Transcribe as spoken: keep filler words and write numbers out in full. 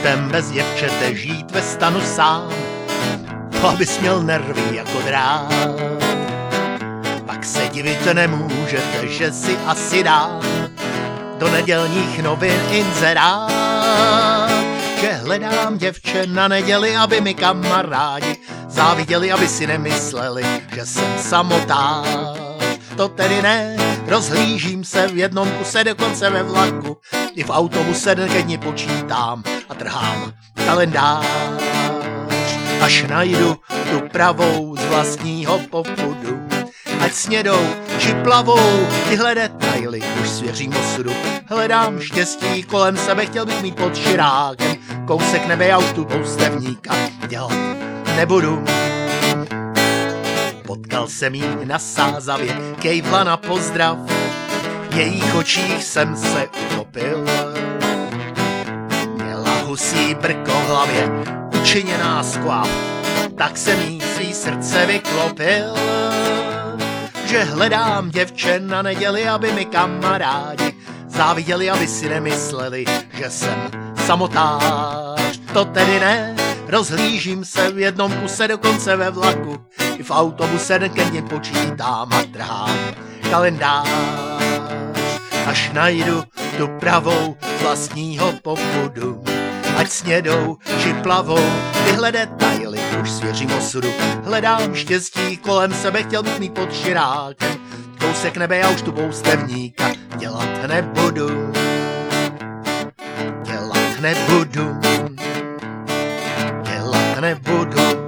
životem bez děvčete žít ve stanu sám, to abys měl nervy jako drát. Pak se divit nemůžete, že si asi dám do nedělních novin inzerát, že hledám děvče na neděli, aby mi kamarádi záviděli, aby si nemysleli, že jsem samotář. To tedy ne, rozhlížím se v jednom kuse, dokonce ve vlaku, i v autobuse den ke dni počítám a trhám kalendář. Až najdu tu pravou z vlastního popudu, ať snědou či plavou, tyhle detaily už svěřím osudu. Hledám štěstí kolem sebe, chtěl bych mít pod širákem kousek nebe, já už tu poustevníka dělat nebudu. Potkal jsem jí na Sázavě, kejvla na pozdrav, v jejich očích jsem se utopil. Měla husí brko v hlavě, učiněná skvap, tak jsem jí svý srdce vyklopil. Že hledám děvče na neděli, aby mi kamarádi záviděli, aby si nemysleli, že jsem samotář. To tedy ne, rozhlížím se v jednom kuse, dokonce ve vlaku, i v autobuse den ke dni počítám a trhám kalendář. Až najdu tu pravou z vlastního popudu, ať snědou či plavou, tyhle detaily už svěřím osudu. Hledám štěstí kolem sebe, chtěl bych mít pod širákem kousek nebe, já už tu poustevníka dělat nebudu. Dělat nebudu. Dělat nebudu.